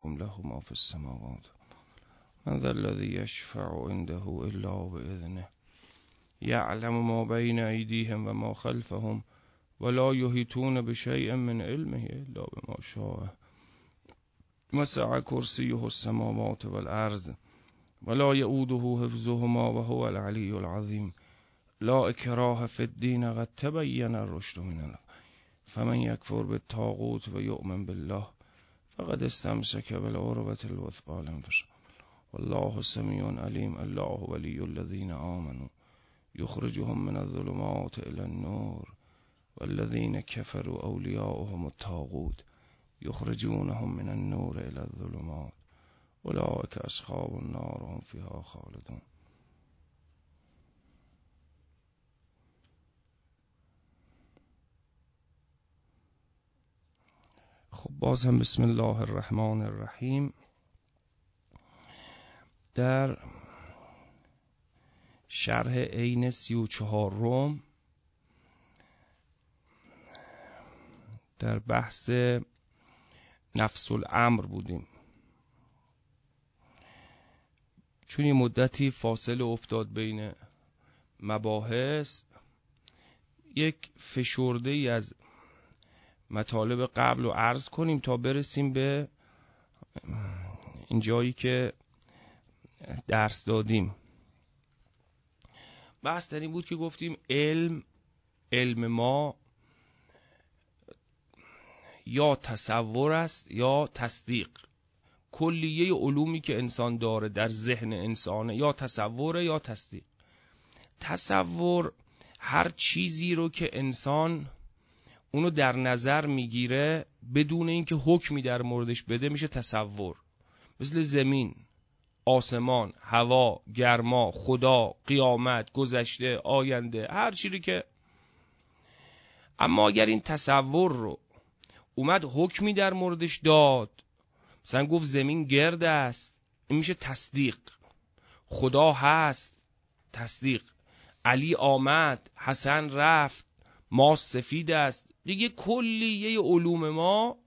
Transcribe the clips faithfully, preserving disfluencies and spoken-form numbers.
له ما في السماوات من ذا الذي يشفع عنده إلا بإذنه يعلم ما بين أيديهم وما خلفهم ولا يحيطون بشيء من علمه إلا بما شاء وسع كرسيه السماوات والأرض ولا يؤوده حفظهما وهو العلي العظيم لا اکراه فی الدین قد تبین الرشد من الغی فمن یکفر بالطاغوت و یؤمن بالله فقد استمسک بالعروة الوثقی لا انفصام والله سمیع علیم الله ولی الذین آمنوا یخرجهم من الظلمات الی النور والذین کفروا اولیاؤهم الطاغوت یخرجونهم من النور الی الظلمات اولئک اصحاب النار هم فیها خالدون. خب باز هم بسم الله الرحمن الرحیم. در شرح عین سی و چهار روم در بحث نفس الامر بودیم. چون یه مدتی فاصله افتاد بین مباحث، یک فشرده ای از مطالب قبل رو عرض کنیم تا برسیم به این جایی که درس دادیم. بحث در این بود که گفتیم علم علم ما یا تصور است یا تصدیق. کلیه علومی که انسان داره در ذهن انسانه یا تصوره یا تصدیق. تصور هر چیزی رو که انسان اونو در نظر میگیره بدون اینکه حکمی در موردش بده میشه تصور. مثل زمین، آسمان، هوا، گرما، خدا، قیامت، گذشته، آینده، هر چیزی که. اما اگر این تصور رو اومد حکمی در موردش داد، مثلا گفت زمین گرد است، این میشه تصدیق. خدا هست، تصدیق. علی آمد، حسن رفت، ماست سفید است. دیگه کلیه علوم ما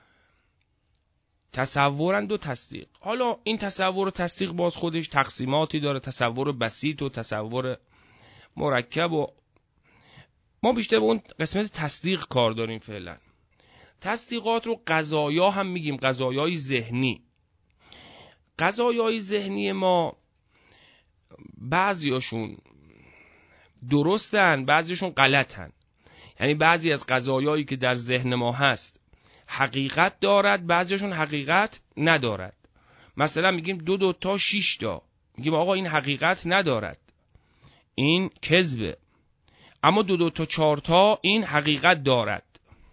تصورند و تصدیق. حالا این تصور و تصدیق باز خودش تقسیماتی داره، تصور بسیط و تصور مرکب، و ما بیشتر به اون قسمت تصدیق کار داریم فعلا. تصدیقات رو قضایا هم میگیم، قضایای ذهنی. قضایای ذهنی ما بعضیاشون درستن، بعضیاشون غلطن. یعنی بعضی از قضایایی که در ذهن ما هست حقیقت دارد، بعضیاشون حقیقت ندارد. مثلا میگیم دو دو تا شیش تا، میگیم آقا این حقیقت ندارد، این کذبه. اما دو دو تا چهار تا این حقیقت دارد.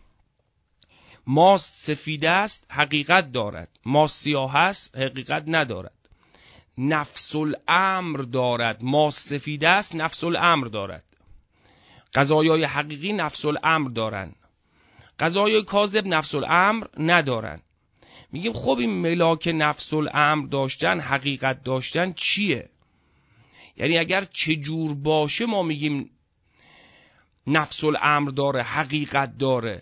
ماست سفید است، حقیقت دارد. ماست سیاه است، حقیقت ندارد. نفس الامر دارد. ماست سفید است، نفس الامر دارد. قضایای حقیقی نفس الامر دارن، قضایای کاذب نفس الامر ندارن. میگیم خب این ملاک نفس الامر داشتن، حقیقت داشتن چیه؟ یعنی اگر چجور باشه ما میگیم نفس الامر داره، حقیقت داره.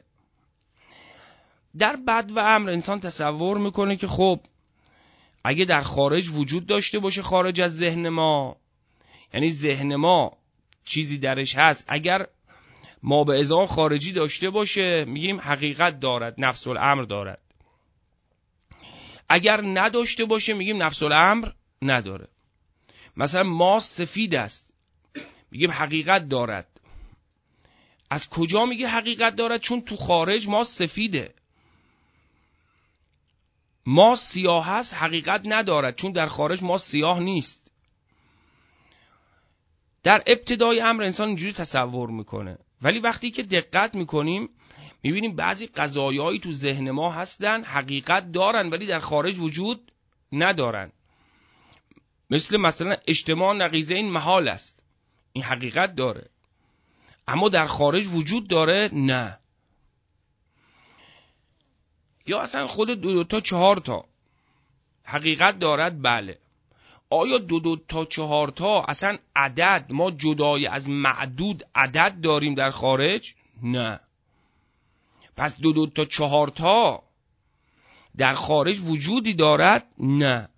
در بد و امر انسان تصور میکنه که خب اگه در خارج وجود داشته باشه، خارج از ذهن ما، یعنی ذهن ما چیزی درش هست، اگر ما به ازا خارجی داشته باشه میگیم حقیقت دارد، نفس الامر دارد. اگر نداشته باشه میگیم نفس الامر نداره. مثلا ماست سفید است، میگیم حقیقت دارد. از کجا میگه حقیقت دارد؟ چون تو خارج ماست سفیده. ماست سیاه هست، حقیقت ندارد، چون در خارج ماست سیاه نیست. در ابتدای امر انسان اینجوری تصور میکنه، ولی وقتی که دقت میکنیم میبینیم بعضی قضایایی تو ذهن ما هستن حقیقت دارن ولی در خارج وجود ندارن. مثل مثلا اجتماع نقیضین محال است، این حقیقت داره اما در خارج وجود داره؟ نه. یا اصلا خود دو دو تا چهار تا حقیقت دارد؟ بله. آیا دو دو تا چهار تا اصلا عدد، ما جدای از معدود عدد داریم در خارج؟ نه. پس دو دو تا چهار تا در خارج وجودی دارد؟ نه،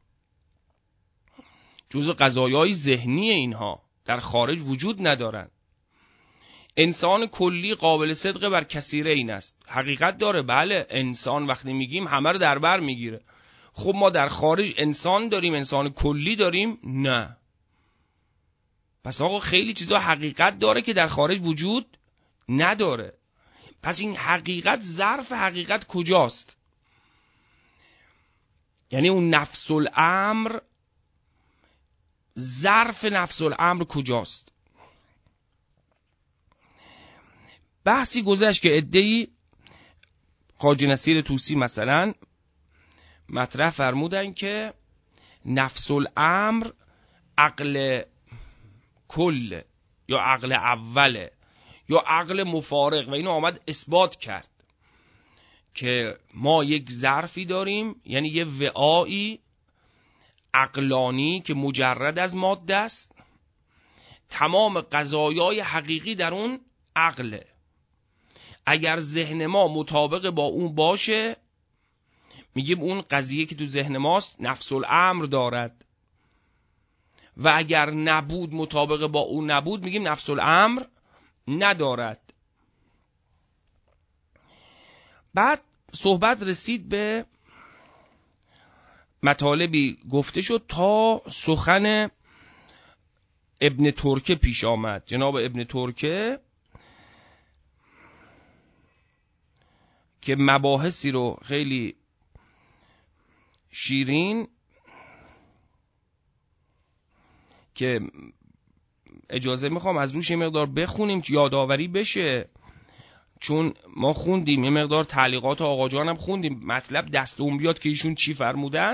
جزء قضایای ذهنی اینها، در خارج وجود ندارند. انسان کلی قابل صدق بر کثیره این است. حقیقت داره، بله. انسان وقتی میگیم همه رو در بر میگیره. خب ما در خارج انسان داریم، انسان کلی داریم؟ نه. پس آقا خیلی چیزا حقیقت داره که در خارج وجود نداره. پس این حقیقت، ظرف حقیقت کجاست؟ یعنی اون نفس الامر، ظرف نفس الامر کجاست؟ بحثی گذشت که عده‌ای، خواجه نصیر طوسی مثلا مطرح فرمودن که نفس الامر عقل کل یا عقل اوله یا عقل مفارق، و اینو آمد اثبات کرد که ما یک ظرفی داریم، یعنی یه وعایی عقلانی که مجرد از ماده است، تمام قضایای حقیقی در اون عقله. اگر ذهن ما مطابق با اون باشه میگیم اون قضیه که تو ذهن ماست نفس الامر دارد، و اگر نبود مطابق با اون نبود میگیم نفس الامر ندارد. بعد صحبت رسید به مطالبی گفته شد تا سخن ابن ترکه پیش آمد. جناب ابن ترکه که مباحثی رو خیلی شیرین که اجازه میخوام از روش یه مقدار بخونیم که یادآوری بشه، چون ما خوندیم، یه مقدار تعلیقات آقا جان هم خوندیم، مطلب دست اون بیاد که ایشون چی فرمودن.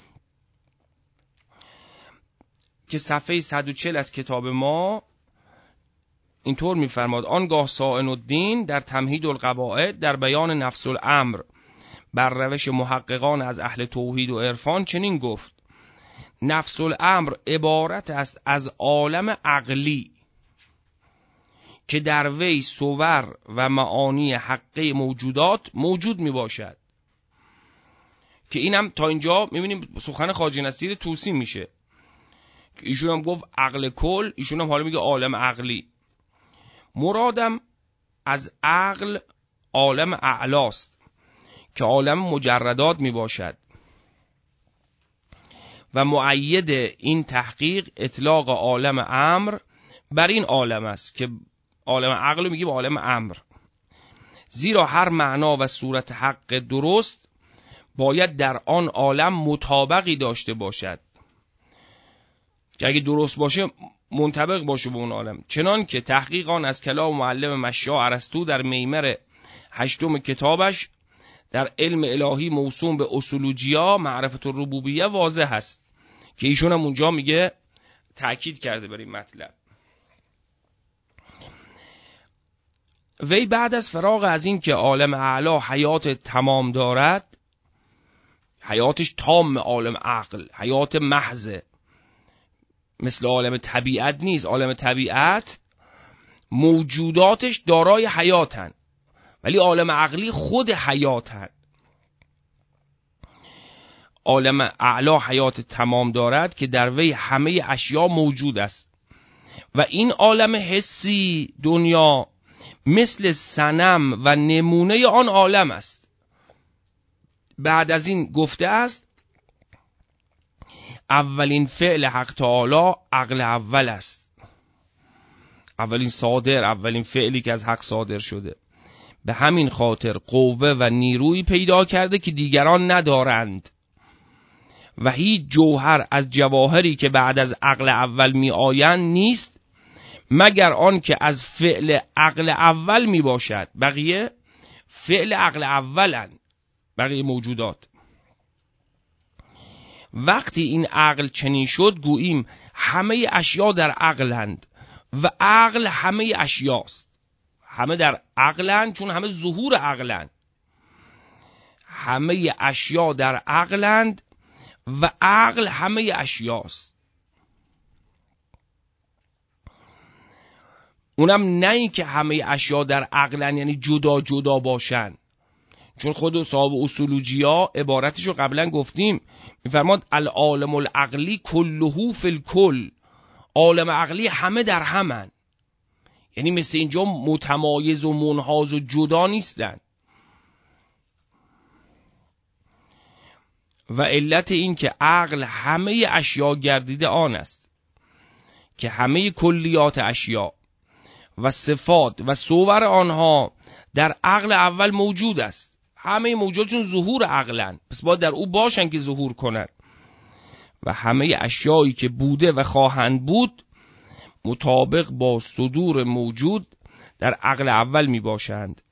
که صفحه صد و چهل از کتاب ما اینطور میفرماد: آنگاه سائن الدین در تمهید القواعد در بیان نفس الامر بر روش محققان از اهل توحید و عرفان چنین گفت: نفس الامر عبارت است از عالم عقلی که در وی صور و معانی حقه موجودات موجود می باشد. که اینم تا اینجا میبینیم سخن خواجه نصیر طوسی میشه، ایشون هم گفت عقل کل، ایشون هم حالا میگه عالم عقلی. مرادم از عقل عالم اعلاست که عالم مجردات می باشد و مؤید این تحقیق اطلاق عالم امر بر این عالم است که عالم عقل رو میگیم عالم امر، زیرا هر معنا و صورت حق درست باید در آن عالم مطابقی داشته باشد که اگه درست باشه منطبق باشه به اون عالم. چنان که تحقیق آن از کلام معلم مشیخ ارسطو در میمر هشتم کتابش در علم الهی موسوم به اصولوجیا معرفت الربوبیه واضح است، که ایشون هم اونجا میگه تأکید کرده بر این مطلب. وی بعد از فراغ از این که عالم اعلی حیات تمام دارد، حیاتش تام، عالم عقل حیات محضه، مثل عالم طبیعت نیست. عالم طبیعت موجوداتش دارای حیاتن، ولی عالم عقلی خود حیاتن. عالم اعلی حیات تمام دارد که در وی همه اشیا موجود است و این عالم حسی دنیا مثل صنم و نمونه آن عالم است. بعد از این گفته است اولین فعل حق تعالی عقل اول است، اولین صادر، اولین فعلی که از حق صادر شده. به همین خاطر قوه و نیروی پیدا کرده که دیگران ندارند و هیچ جوهر از جواهری که بعد از عقل اول می آیند نیست مگر آن که از فعل عقل اول می باشد. بقیه فعل عقل اولن، بقیه موجودات. وقتی این عقل چنین شد گوییم همه اشیا در عقلند و عقل همه اشیاست. همه در عقلند چون همه ظهور عقلند. همه اشیا در عقلند و عقل همه اشیاست. اونم نه این که همه اشیا در عقلند یعنی جدا جدا باشن، چون خود صاحب اصولوجیا عبارتش رو قبلا گفتیم، میفرماد العالم العقلی کلهو فی الکل، عالم عقلی همه در همن، یعنی مثل اینجا متمایز و منحاز و جدا نیستن. و علت این که عقل همه اشیا گردیده آن است که همه کلیات اشیا و صفات و صور آنها در عقل اول موجود است. همه موجود چون ظهور عقلن، پس باید در او باشن که ظهور کنن. و همه اشیایی که بوده و خواهند بود مطابق با صدور موجود در عقل اول می باشند.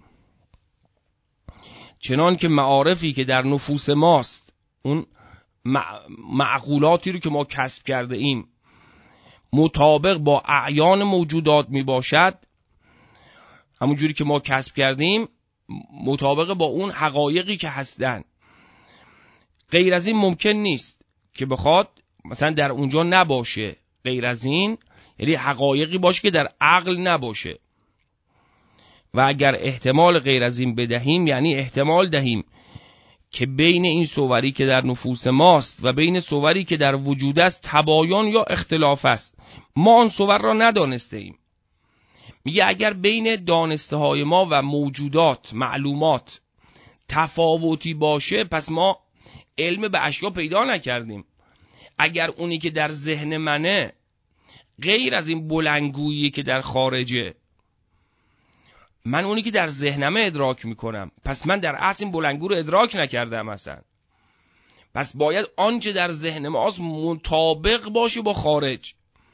چنان که معارفی که در نفوس ماست، اون معقولاتی رو که ما کسب کرده ایم، مطابق با اعیان موجودات می باشد، همون جوری که ما کسب کردیم مطابق با اون حقایقی که هستن. غیر از این ممکن نیست که بخواد مثلا در اونجا نباشه. غیر از این یعنی حقایقی باشه که در عقل نباشه. و اگر احتمال غیر از این بدهیم، یعنی احتمال دهیم که بین این صوری که در نفوس ماست و بین صوری که در وجود است تباین یا اختلاف است، ما آن صور را ندانسته ایم. میگه اگر بین دانسته های ما و موجودات معلومات تفاوتی باشه، پس ما علم به اشیا پیدا نکردیم. اگر اونی که در ذهن منه غیر از این بلندگویی که در خارجه، من اونی که در ذهنمه ادراک میکنم، پس من در اصل این بلندگو رو ادراک نکردم اصلا. پس باید آنچه در ذهن ماست مطابق باشه با خارج.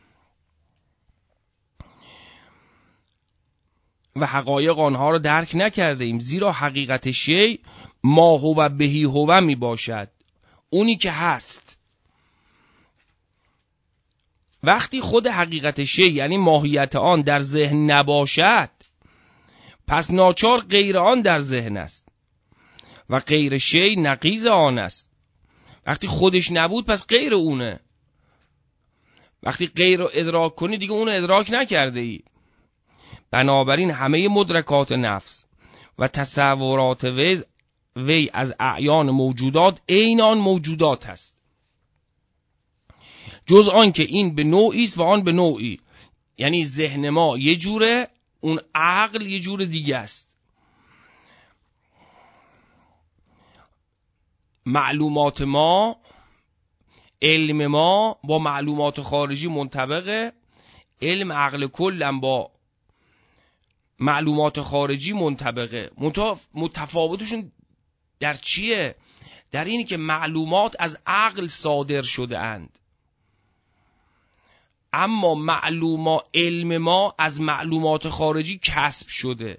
و حقایق آنها رو درک نکرده ایم، زیرا حقیقت شی ما هو بهی هو می باشد، اونی که هست. وقتی خود حقیقت شی یعنی ماهیت آن در ذهن نباشد، پس ناچار غیر آن در ذهن است و غیر شی نقیض آن است. وقتی خودش نبود پس غیر اونه. وقتی غیر رو ادراک کنی دیگه اونو ادراک نکرده ای. بنابراین همه مدرکات نفس و تصورات وی, وی از اعیان موجودات عین آن موجودات هست، جز آن که این به نوعی است و آن به نوعی. یعنی ذهن ما یه جوره، اون عقل یه جور دیگه است. معلومات ما، علم ما با معلومات خارجی منطبقه، علم عقل کلم با معلومات خارجی منطبقه. متفاوتشون در چیه؟ در اینی که معلومات از عقل صادر شده اند، اما معلومات علم ما از معلومات خارجی کسب شده.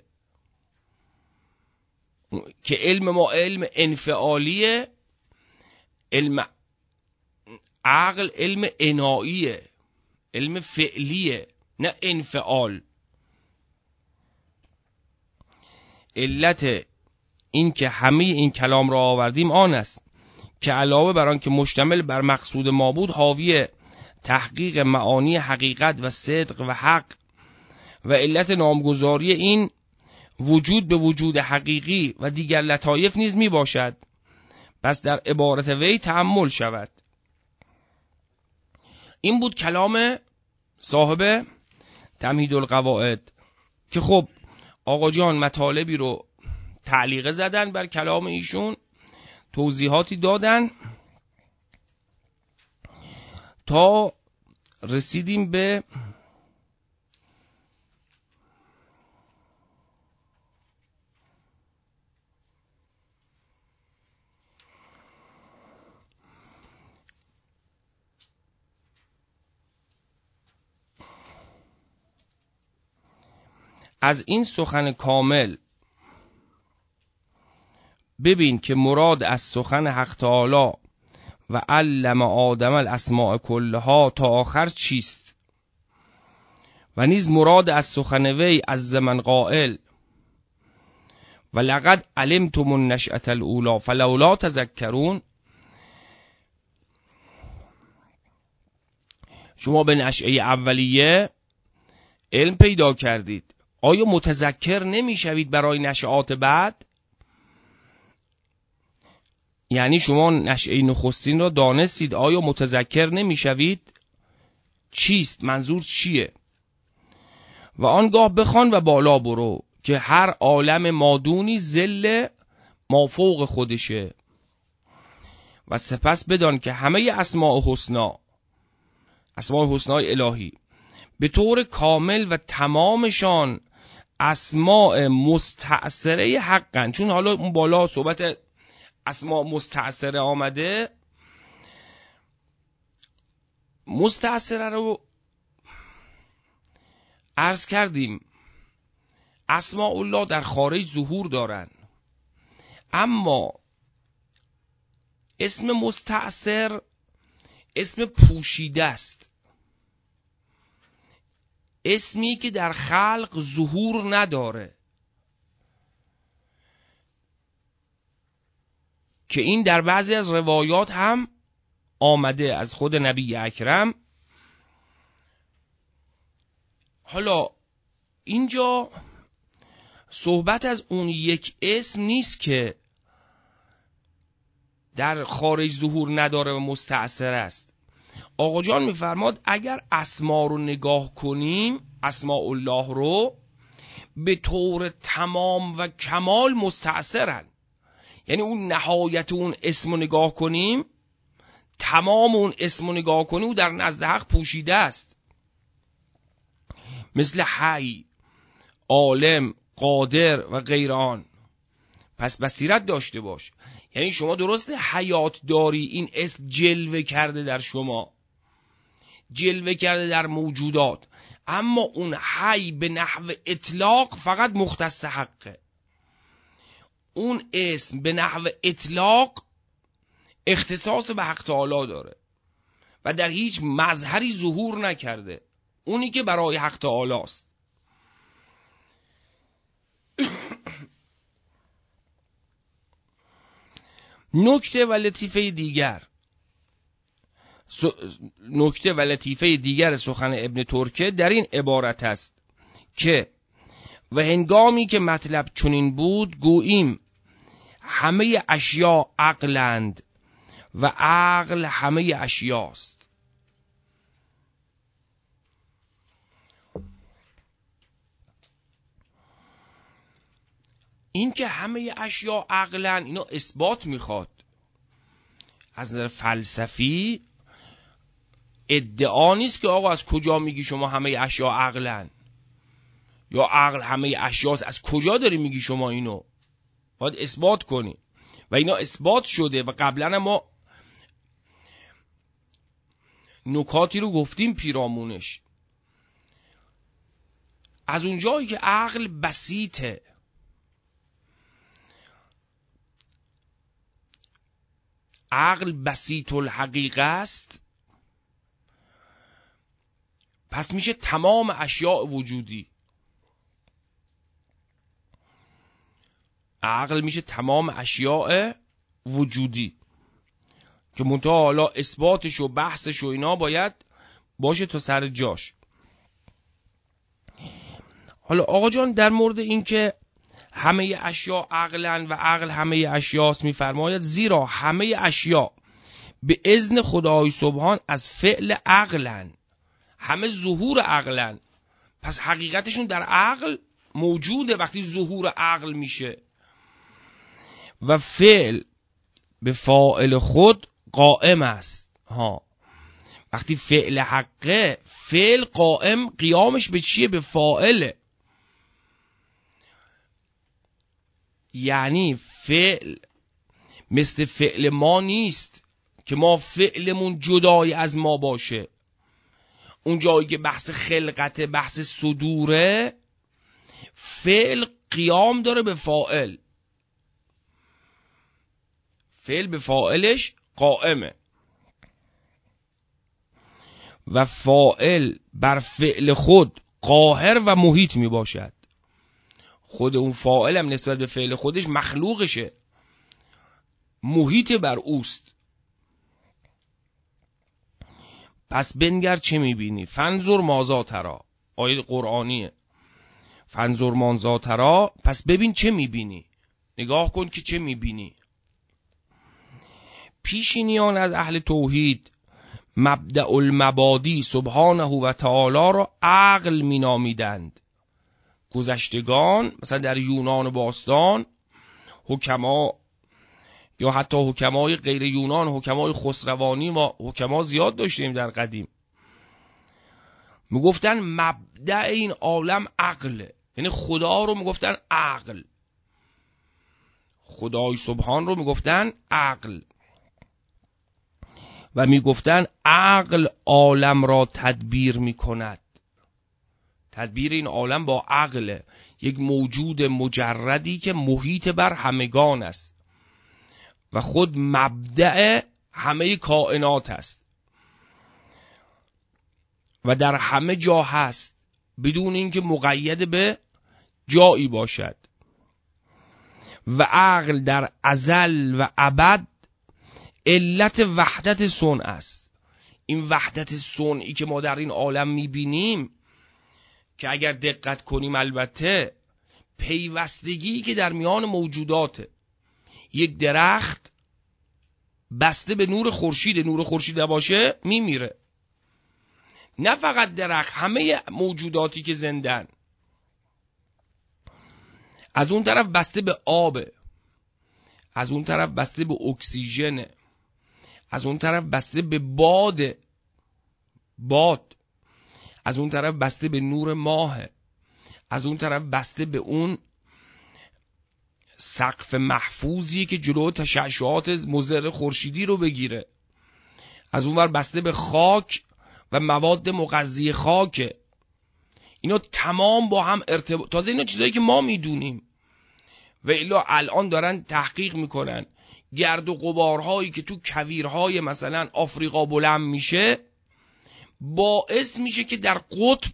که علم ما علم انفعالیه، علم عقل علم انائیه، علم فعلیه، نه انفعال. علت این که همه این کلام را آوردیم آن است که علاوه بر آن که مشتمل بر مقصود ما بود، حاوی تحقیق معانی حقیقت و صدق و حق و علت نامگذاری این وجود به وجود حقیقی و دیگر لطایف نیز می باشد. پس در عبارت وی تأمل شود. این بود کلام صاحب تمهید القواعد که خب آقا جان مطالبی رو تعلیقه زدن بر کلام ایشون، توضیحاتی دادن تا رسیدیم به از این سخن کامل ببین که مراد از سخن حق تعالی و علم آدم الاسماء کلها تا آخر چیست، و نیز مراد از سخن وی از زمن قائل و لقد علمتم النشأة الاولی فلولا تذکرون. شما به نشأه اولیه علم پیدا کردید، آیا متذکر نمی شوید برای نشأات بعد؟ یعنی شما نشأه نخستین را دانستید، آیا متذکر نمیشوید؟ چیست؟ منظور چیه؟ و آنگاه بخوان و بالا برو که هر عالم مادونی ذل مافوق خودشه. و سپس بدان که همه اسماء حسنا، اسماء حسنای الهی به طور کامل و تمامشان اسماء مستعصره حقن. چون حالا اون بالا صحبت اسماء مستعصره آمده، مستعصره رو عرض کردیم اسماء الله در خارج ظهور دارن، اما اسم مستعصر اسم پوشیده است، اسمی که در خلق ظهور نداره، که این در بعضی از روایات هم آمده از خود نبی اکرم. حالا اینجا صحبت از اون یک اسم نیست که در خارج ظهور نداره و مستعصر است. آقا جان میفرماد اگر اسما رو نگاه کنیم، اسماء الله رو به طور تمام و کمال مستعصرن. یعنی اون نهایت اون اسم رو نگاه کنیم، تمام اون اسم رو نگاه کنیم، او در نزد حق پوشیده است، مثل حی، عالم، قادر و غیر آن. پس بصیرت داشته باش. یعنی شما درسته حیات داری، این اسم جلوه کرده در شما، جلوه کرده در موجودات، اما اون حی به نحو اطلاق فقط مختص حقه. اون اسم به نحو اطلاق اختصاص به حق تعالی داره و در هیچ مظهری ظهور نکرده، اونی که برای حق تعالی است. نکته و لطیفه دیگر نکته و لطیفه دیگر سخن ابن ترکه در این عبارت است که و هنگامی که مطلب چنین بود گوییم همه اشیا عقلند و عقل همه اشیاست. این که همه اشیا عقلن، اینو اثبات میخواد. از نظر فلسفی ادعا نیست که آقا از کجا میگی شما همه اشیا عقلن یا عقل همه اشیاست، از کجا داری میگی شما اینو؟ باید اثبات کنی و اینا اثبات شده. و قبلا ما نکاتی رو گفتیم پیرامونش. از اونجایی که عقل بسیطه، عقل بسیط الحقیقه است، پس میشه تمام اشیاء وجودی. عقل میشه تمام اشیاء وجودی که منتها حالا اثباتش و بحثش و اینا باید باشه تا سر جاش. حالا آقا جان در مورد این که همه اشیاء عقلن و عقل همه اشیاست میفرماید زیرا همه اشیاء به اذن خدای سبحان از فعل عقلن، همه ظهور عقلن، پس حقیقتشون در عقل موجوده وقتی ظهور عقل میشه. و فعل به فاعل خود قائم است. ها وقتی فعل حقه، فعل قائم، قیامش به چیه؟ به فاعله. یعنی فعل مثل فعل ما نیست که ما فعلمون جدای از ما باشه. اون جایی که بحث خلقت، بحث صدوره، فعل قیام داره به فاعل، فعل به فاعلش قائمه و فاعل بر فعل خود قاهر و محیط می باشد. خود اون فاعل هم نسبت به فعل خودش مخلوقشه، محیط بر اوست. پس بنگر چه میبینی؟ فنظر مازا ترا، آیه قرآنیه. فنظر مازا ترا، پس ببین چه میبینی، نگاه کن که چه میبینی. پیشینیان از اهل توحید مبدأ المبادی سبحانه و تعالی را عقل می نامیدند. گذشتگان مثلا در یونان باستان حکما یا حتی حکمای غیر یونان، حکمای خسروانی و حکما زیاد داشتیم در قدیم، میگفتن مبدأ این عالم عقله، یعنی خدا رو میگفتن عقل، خدای سبحان رو میگفتن عقل و میگفتن عقل عالم را تدبیر میکند. تدبیر این عالم با عقل، یک موجود مجردی که محیط بر همگان است و خود مبدأ همه کائنات است و در همه جا هست بدون اینکه مقید به جایی باشد. و عقل در ازل و ابد علت وحدت صنع است. این وحدت صنعی که ما در این عالم میبینیم که اگر دقت کنیم البته پیوستگی که در میان موجوداته. یک درخت بسته به نور خورشید، نور خورشید باشه میمیره. نه فقط درخت، همه موجوداتی که زندن. از اون طرف بسته به آبه، از اون طرف بسته به اکسیژنه، از اون طرف بسته به باد باد از اون طرف بسته به نور ماهه، از اون طرف بسته به اون سقف محفوظیه که جلو تشعشعات مضر خورشیدی رو بگیره، از اون ور بسته به خاک و مواد مغذی خاکه. اینا تمام با هم ارتباط، تازه اینا چیزایی که ما میدونیم و الا الان دارن تحقیق میکنن. گرد و غبارهایی که تو کویرهای مثلا آفریقا بلند میشه باعث میشه که در قطب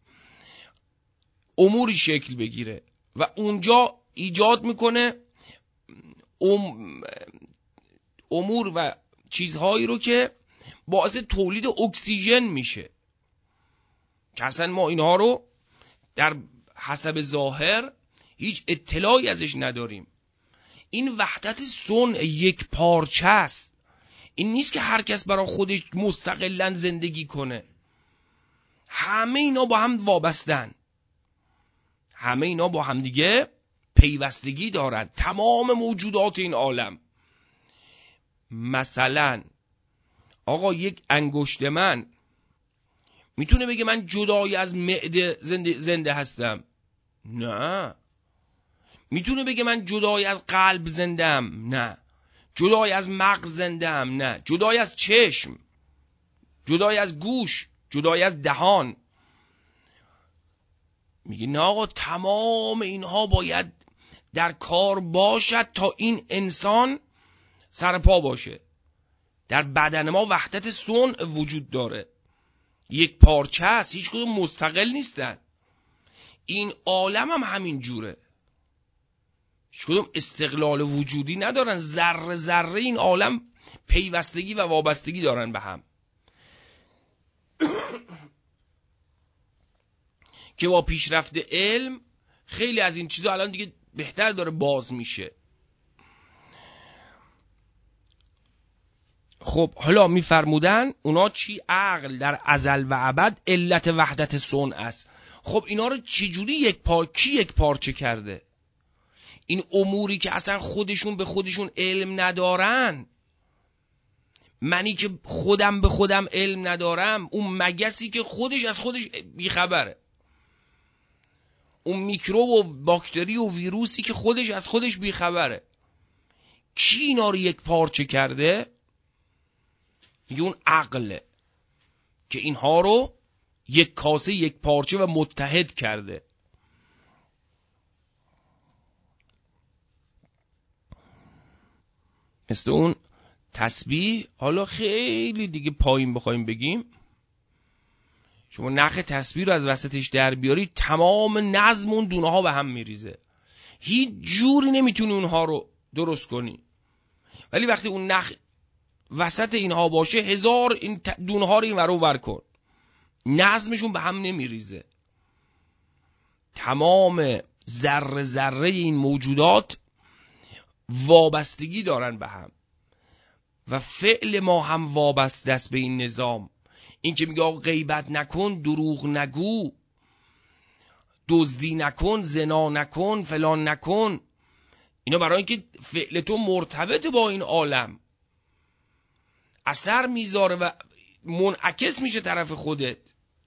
اموری شکل بگیره و اونجا ایجاد میکنه ام امور و چیزهایی رو که باعث تولید اکسیژن میشه که اصلا ما اینها رو در حسب ظاهر هیچ اطلاعی ازش نداریم. این وحدت صنع یک پارچه است. این نیست که هر کس برای خودش مستقلاً زندگی کنه. همه اینا با هم وابستن، همه اینا با هم دیگه پیوستگی دارن. تمام موجودات این عالم. مثلا آقا یک انگشت من میتونه بگه من جدای از معده زنده, زنده هستم؟ نه. میتونه بگه من جدای از قلب زندم؟ نه. جدای از مغز زندم؟ نه. جدای از چشم، جدای از گوش، جدای از دهان؟ میگه نه آقا، تمام اینها باید در کار باشد تا این انسان سرپا باشه. در بدن ما وحدت صنع وجود داره، یک پارچه است، هیچ کدوم مستقل نیستن. این عالم هم همین جوره، هیچ کدوم استقلال وجودی ندارن. ذره ذره این عالم پیوستگی و وابستگی دارن به هم که با پیشرفت علم خیلی از این چیزا الان دیگه بهتر داره باز میشه. خب حالا میفرمودن اونا چی؟ عقل در ازل و ابد علت وحدت صنع است. خب اینا رو چجوری یک پار کی یک پارچه کرده؟ این اموری که اصلا خودشون به خودشون علم ندارن، منی که خودم به خودم علم ندارم، اون مگسی که خودش از خودش بیخبره، اون میکروب و باکتری و ویروسی که خودش از خودش بیخبره، کی اینا رو یک پارچه کرده؟ میگه اون عقله که اینها رو یک کاسه یک پارچه و متحد کرده. مثل اون تسبیح. حالا خیلی دیگه پایین بخوایم بگیم، شما نخ تسبیح رو از وسطش در بیاری تمام نظم اون دونه ها به هم میریزه، هیچ جوری نمیتونی اونها رو درست کنی. ولی وقتی اون نخ وسط اینها باشه، هزار این دونه ها رو این ور اون ور کن، نظمشون به هم نمیریزه. تمام ذره ذره این موجودات وابستگی دارن به هم. و فعل ما هم وابسته است به این نظام. این که میگه آقا غیبت نکن، دروغ نگو، دزدی نکن، زنا نکن، فلان نکن، اینا برای اینکه فعل تو مرتبط با این عالم اثر میذاره و منعکس میشه طرف خودت.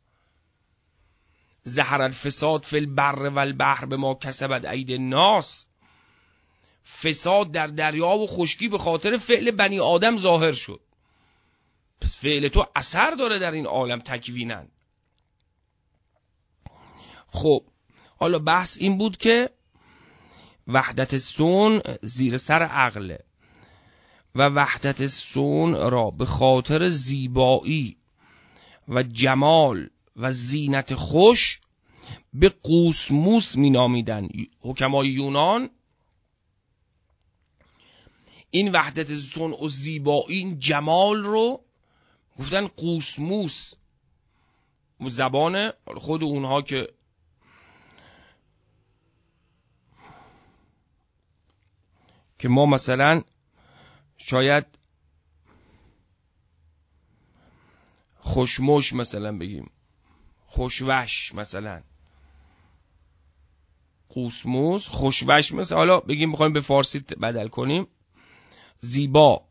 ظهر الفساد فی البر و البحر بما کسبت ایدی الناس. فساد در دریا و خشکی به خاطر فعل بنی آدم ظاهر شد. پس فعل تو اثر داره در این عالم تکوینن. خب حالا بحث این بود که وحدت صون زیر سر عقله و وحدت صون را به خاطر زیبایی و جمال و زینت خوش به قوسموس می نامیدن حکمای یونان. این وحدت صون و زیبایی، این جمال رو گفتن قوسموس. زبان خود اونها که که ما مثلا شاید خوشموش مثلا بگیم، خوشوش مثلا، قوسموس، خوشوش مثلا، حالا بگیم بخوایم به فارسی بدل کنیم زیبا.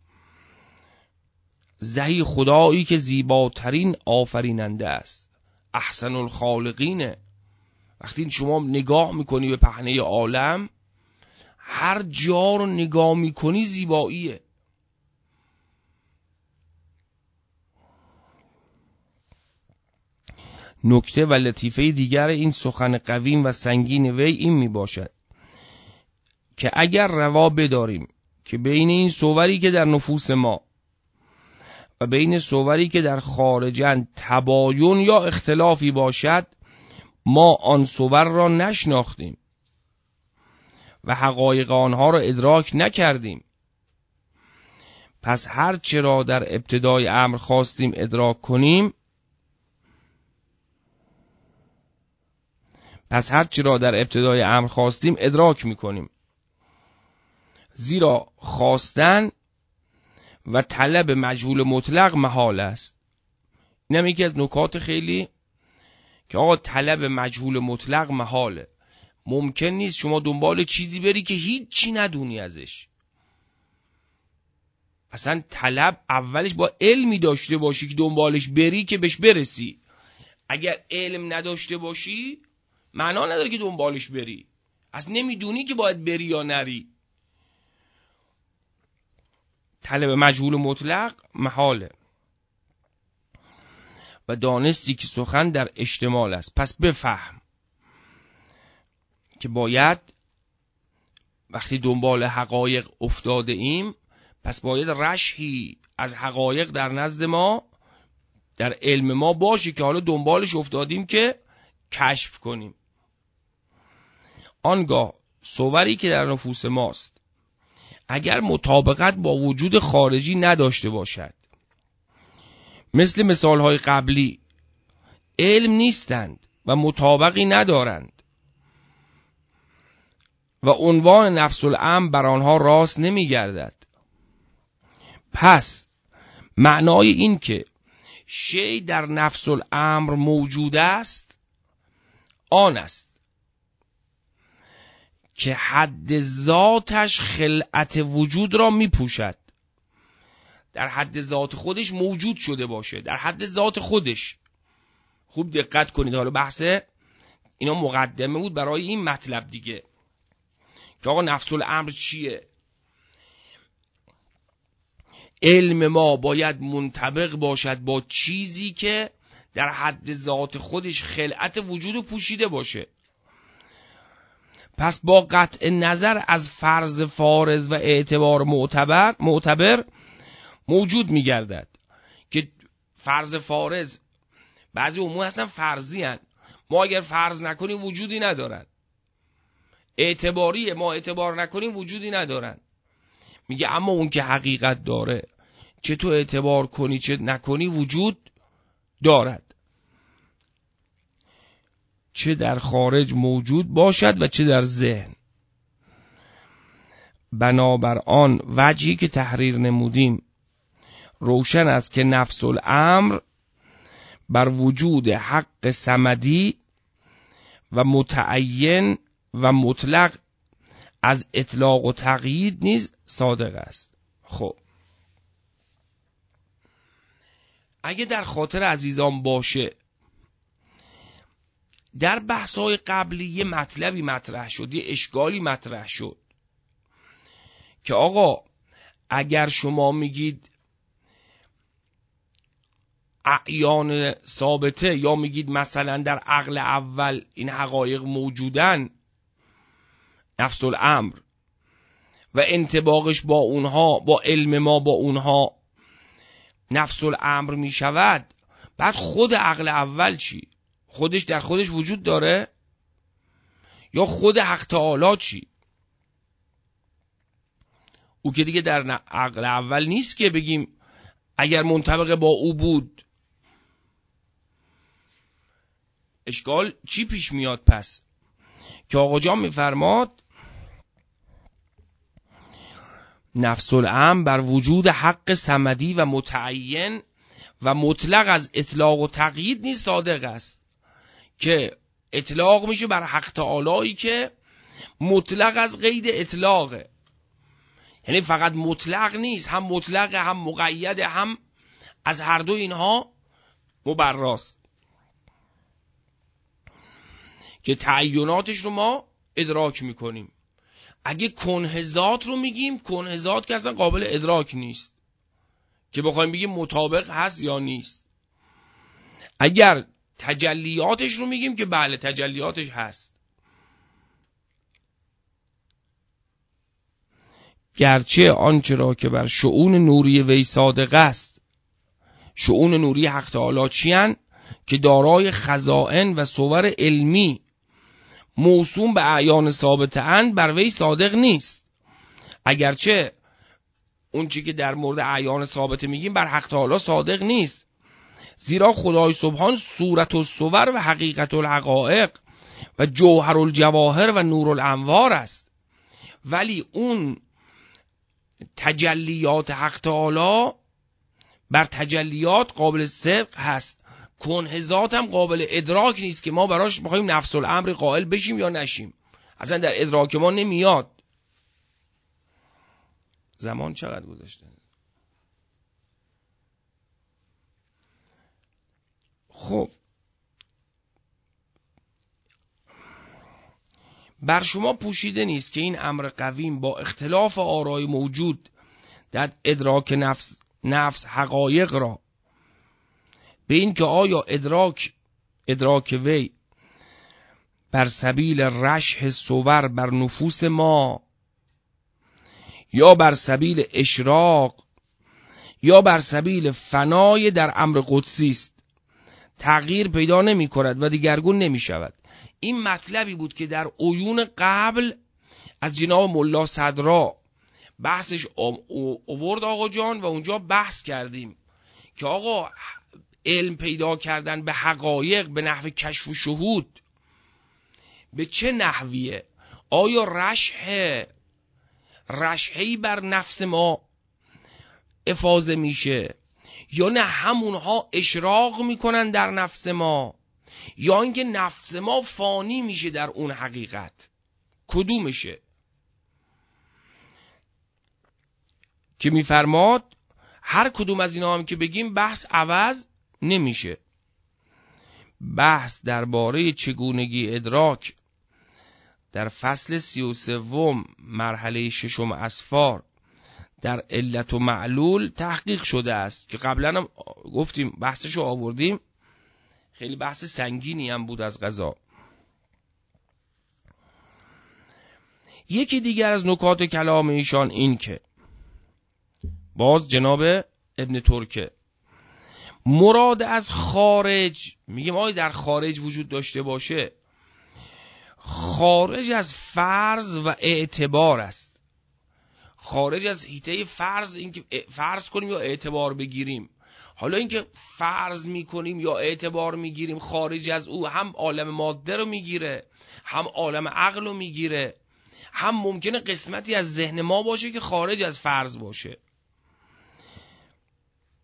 زهی خدایی که زیباترین آفریننده است، احسن الخالقینه. وقتی شما نگاه میکنی به پهنه عالم، هر جا رو نگاه میکنی زیباییه. نکته و لطیفه دیگر این سخن قویم و سنگین وی این می باشد که اگر روا بداریم که بین این صوری که در نفوس ما و بین صوری که در خارجند تباین یا اختلافی باشد، ما آن صور را نشناختیم و حقایق آنها را ادراک نکردیم. پس هر چه را در ابتدای امر خواستیم ادراک کنیم پس هر چه را در ابتدای امر خواستیم ادراک میکنیم. زیرا خواستن و طلب مجهول مطلق محال است. این هم یکی از نکات خیلی که آقا طلب مجهول مطلق محاله. ممکن نیست شما دنبال چیزی بری که هیچی ندونی ازش. اصلا طلب اولش با علمی داشته باشی که دنبالش بری که بهش برسی. اگر علم نداشته باشی معنا نداره که دنبالش بری، اصلا نمیدونی که باید بری یا نری. طلب مجهول مطلق محاله و دانستی که سخن در اشتمال است. پس بفهم که باید وقتی دنبال حقایق افتاده ایم، پس باید رشحی از حقایق در نزد ما، در علم ما باشه که حالا دنبالش افتادیم که کشف کنیم. آنگاه صوری که در نفوس ماست اگر مطابقت با وجود خارجی نداشته باشد، مثل مثالهای قبلی علم نیستند و مطابقی ندارند و عنوان نفس الامر بر آنها راست نمی گردد، پس معنای این که شی در نفس الامر موجود است آن است که حد ذاتش خلعت وجود را می پوشد. در حد ذات خودش موجود شده باشه، در حد ذات خودش. خوب دقت کنید، حالا بحث اینا مقدمه بود برای این مطلب دیگه که آقا نفس الامر چیه. علم ما باید منطبق باشد با چیزی که در حد ذات خودش خلعت وجود پوشیده باشه. پس با قطع نظر از فرض فارض و اعتبار معتبر معتبر موجود می گردد که فرض فارض بعضی امور اصلا فرضی هن. ما اگر فرض نکنیم وجودی ندارن. اعتباریه، ما اعتبار نکنیم وجودی ندارن. میگه اما اون که حقیقت داره، چه تو اعتبار کنی چه نکنی وجود دارد، چه در خارج موجود باشد و چه در ذهن. بنابر آن وجهی که تحریر نمودیم روشن است که نفس الامر بر وجود حق صمدی و متعین و مطلق از اطلاق و تقیید نیز صادق است. خب اگه در خاطر عزیزان باشه، در بحث‌های قبلی یه مطلبی مطرح شد، یه اشکالی مطرح شد که آقا اگر شما میگید اعیان ثابته یا میگید مثلا در عقل اول این حقایق موجودن، نفس الامر و انطباقش با اونها، با علم ما با اونها نفس الامر میشود، بعد خود عقل اول چی؟ خودش در خودش وجود داره؟ یا خود حق تعالی چی؟ او که دیگه در عقل اول نیست که بگیم اگر منطبق با او بود. اشکال چی پیش میاد پس؟ که آقا جان میفرماد نفس الامر بر وجود حق صمدی و متعین و مطلق از اطلاق و تقیید نیز صادق است، که اطلاق میشه بر حق تعالی که مطلق از قید اطلاقه، یعنی فقط مطلق نیست، هم مطلق هم مقید، هم از هر دو اینها مبراست، که تعیناتش رو ما ادراک میکنیم. اگه کنه ذات رو میگیم، کنه ذات که اصلا قابل ادراک نیست که بخوایم بگیم مطابق هست یا نیست. اگر تجلیاتش رو میگیم که بله تجلیاتش هست، گرچه آنچه را که بر شؤون نوری وی صادق است. شؤون نوری حق تعالی چیان؟ که دارای خزائن و صور علمی موسوم به اعیان ثابته اند، بر وی صادق نیست. اگرچه اون چی که در مورد اعیان ثابته میگیم بر حق تعالی صادق نیست، زیرا خدای سبحان صورت الصور و حقیقت الحقائق و جوهر الجواهر و نور الانوار است. ولی اون تجلیات حق تعالی بر تجلیات قابل صدق هست. کنه ذات هم قابل ادراک نیست که ما براش بخوایم نفس الامر قائل بشیم یا نشیم، اصلا در ادراک ما نمیاد. زمان چقدر گذشته؟ خب بر شما پوشیده نیست که این امر قویم با اختلاف آرای موجود در ادراک نفس نفس حقایق را به این که آیا ادراک ادراک وی بر سبیل رشح صور بر نفوس ما، یا بر سبیل اشراق، یا بر سبیل فنای در امر قدسی است، تغییر پیدا نمی کند و دیگرگون نمی شود. این مطلبی بود که در عیون قبل از جناب ملا صدرا بحثش آورد آقا جان، و اونجا بحث کردیم که آقا علم پیدا کردن به حقایق به نحو کشف و شهود به چه نحویه؟ آیا رشح رشحی بر نفس ما افاضه میشه، یا نه همونها اشراق میکنن در نفس ما، یا اینکه نفس ما فانی میشه در اون حقیقت؟ کدومشه؟ که میفرماد هر کدوم از اینا هم که بگیم بحث عوض نمیشه. بحث درباره چگونگی ادراک در فصل سی و سوم مرحله ششم اسفار در علت و معلول تحقیق شده است، که قبلا هم گفتیم بحثشو آوردیم، خیلی بحث سنگینی هم بود از قضا. یکی دیگر از نکات کلام ایشان این که باز جناب ابن ترکه مراد از خارج، میگیم آیا در خارج وجود داشته باشه، خارج از فرض و اعتبار است. خارج از حیطه فرض، اینکه فرض کنیم یا اعتبار بگیریم. حالا اینکه فرض میکنیم یا اعتبار میگیریم، خارج از او هم عالم ماده رو میگیره، هم عالم عقل رو میگیره، هم ممکنه قسمتی از ذهن ما باشه که خارج از فرض باشه.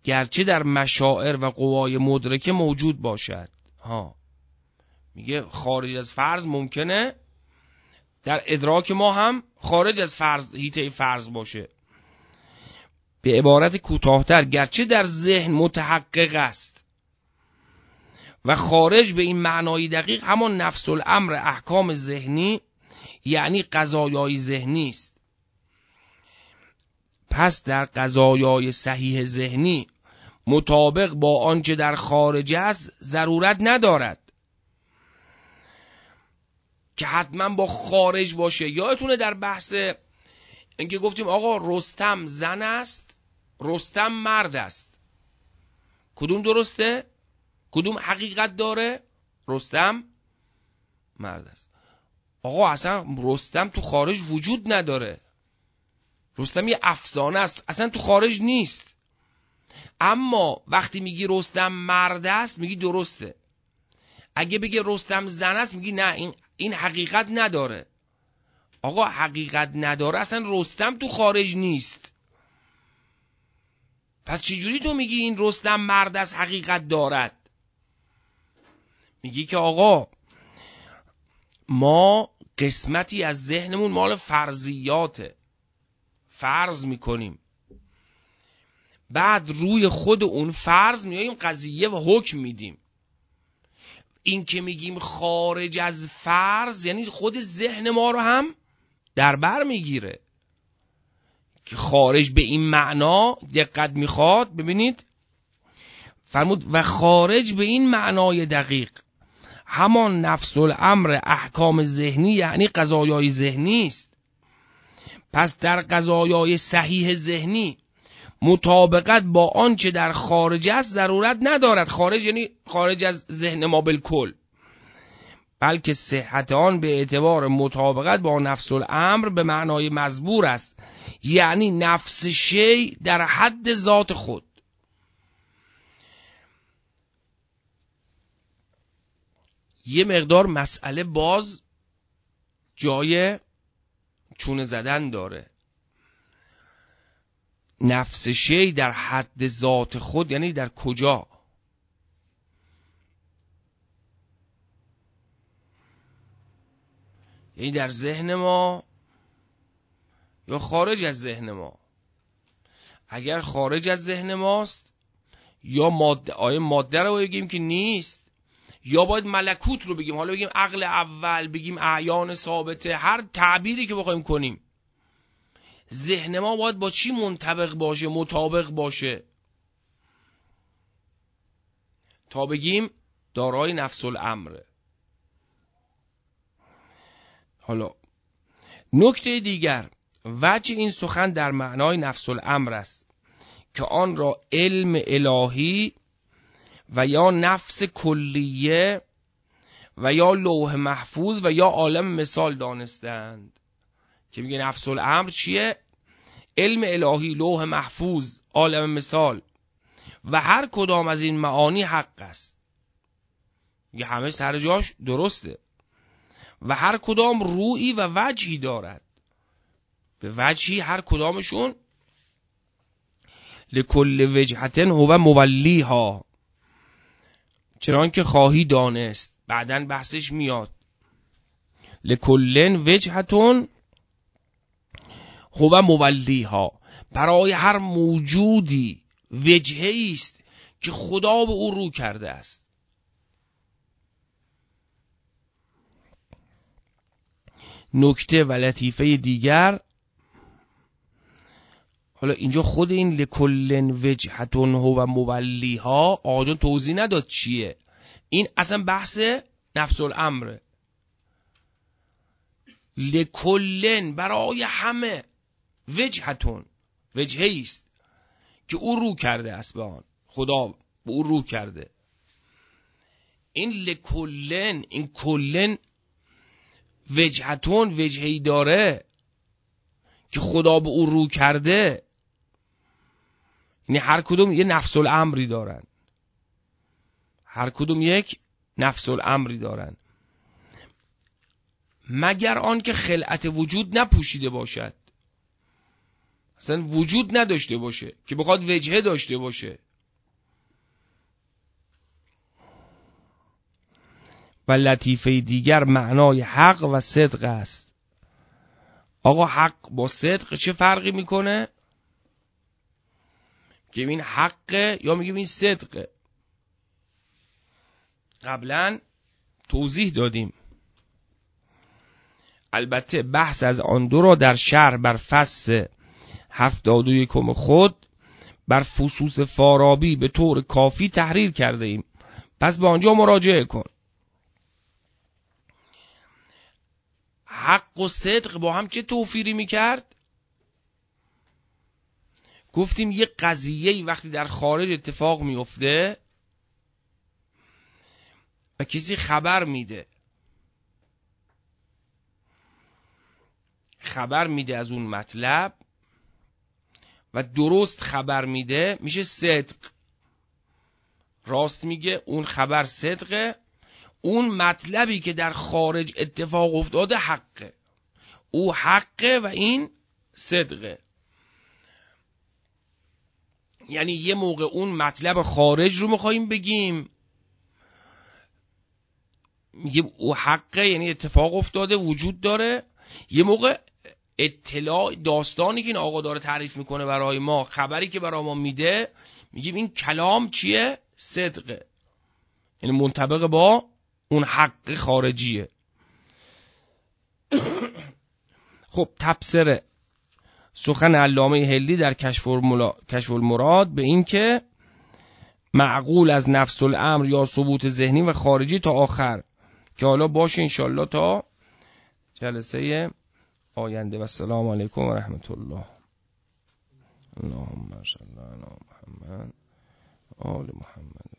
گرچه در مشاعر و قوای مدرکه موجود باشد. ها میگه خارج از فرض ممکنه در ادراک ما هم خارج از فرض حیطه فرض باشه. به عبارت کوتاه‌تر گرچه در ذهن متحقق است و خارج به این معنای دقیق همان نفس الامر احکام ذهنی یعنی قضایای ذهنی است. پس در قضایای صحیح ذهنی مطابق با آنچه در خارج است ضرورت ندارد که حتما با خارج باشه. یادتونه در بحث اینکه گفتیم آقا رستم زن است، رستم مرد است، کدوم درسته؟ کدوم حقیقت داره؟ رستم مرد است. آقا اصلا رستم تو خارج وجود نداره، رستم یه افسانه است، اصلا تو خارج نیست. اما وقتی میگی رستم مرد است میگی درسته. اگه بگی رستم زن است میگی نه، این این حقیقت نداره. آقا حقیقت نداره، اصلا رستم تو خارج نیست. پس چجوری تو میگی این رستم مرد است حقیقت دارد؟ میگی که آقا ما قسمتی از ذهنمون مال فرضیاته، فرض میکنیم، بعد روی خود اون فرض میاییم قضیه و حکم میدیم. این که میگیم خارج از فرض یعنی خود ذهن ما رو هم در بر میگیره که خارج به این معنا دقت میخواد. ببینید فرمود و خارج به این معنای دقیق همان نفس الامر احکام ذهنی یعنی قضایای ذهنی است. پس در قضایای صحیح ذهنی مطابقت با آنچه در خارج است ضرورت ندارد. خارج یعنی خارج از ذهن ما بالکل، بلکه صحت آن به اعتبار مطابقت با نفس الامر به معنای مزبور است، یعنی نفس شی در حد ذات خود. یه مقدار مسئله باز جای چونه زدن داره. نفس شی در حد ذات خود یعنی در کجا؟ یعنی در ذهن ما یا خارج از ذهن ما؟ اگر خارج از ذهن ماست یا ماده، آیا ماده رو بگیم که نیست، یا باید ملکوت رو بگیم، حالا بگیم عقل اول، بگیم اعیان ثابته، هر تعبیری که بخوایم کنیم. ذهن ما باید با چی منطبق باشه، مطابق باشه تا بگیم دارای نفس الامره. حالا نکته دیگر، وجه این سخن در معنای نفس الامر است که آن را علم الهی و یا نفس کلیه و یا لوح محفوظ و یا عالم مثال دانستند. که میگه نفس الامر چیه؟ علم الهی، لوح محفوظ، عالم مثال و هر کدام از این معانی حق است. میگه همه سر جاش درسته و هر کدام رویی و وجهی دارد. به وجهی هر کدامشون لکل وجهتن هو مولیها، چنان که خواهی دانست، بعدن بحثش میاد. لکلن وجهتون هو مولیها، برای هر موجودی وجهی است که خدا به او رو کرده است. نکته و لطیفه دیگر، حالا اینجا خود این لکلن وجهتون هو مولیها آقا جان توضیح نداد چیه. این اصلا بحث نفس الامره. لکلن برای همه، وجهتون وجهی است که او رو کرده است به آن، خدا به او رو کرده. این لکلن، این کلن وجهتون وجهی داره که خدا به او رو کرده، یعنی هر کدوم یه نفس الامری دارن، هر کدوم یک نفس الامری دارن، مگر آن که خلعت وجود نپوشیده باشد، اصلا وجود نداشته باشه که بخواد وجهه داشته باشه. و لطیفه دیگر معنای حق و صدق است. آقا حق با صدق چه فرقی میکنه؟ که این حقه یا میگیم این صدقه؟ قبلا توضیح دادیم. البته بحث از آن دو را در شرح بر فصل هفتاد و یکم خود بر فصوص فارابی به طور کافی تحریر کرده ایم، پس به آنجا مراجعه کن. حق و صدق با هم چه توفیری میکرد؟ گفتیم یه قضیه وقتی در خارج اتفاق میفته و کسی خبر میده خبر میده از اون مطلب و درست خبر میده، میشه صدق. راست میگه، اون خبر صدقه، اون مطلبی که در خارج اتفاق افتاده حقه، او حقه و این صدقه. یعنی یه موقع اون مطلب خارج رو میخواییم بگیم، میگه او حقه، یعنی اتفاق افتاده وجود داره. یه موقع اطلاع داستانی که این آقا داره تعریف میکنه برای ما، خبری که برای ما میده، میگیم این کلام چیه؟ صدقه، یعنی منطبق با اون حق خارجیه. خب تبصره سخن علامه هلی در کشف المراد به این که معقول از نفس الامر یا ثبوت ذهنی و خارجی تا آخر، که حالا باشه انشالله تا جلسه آینده. و السلام علیکم و رحمت الله. اللهم صل علی محمد آل محمد.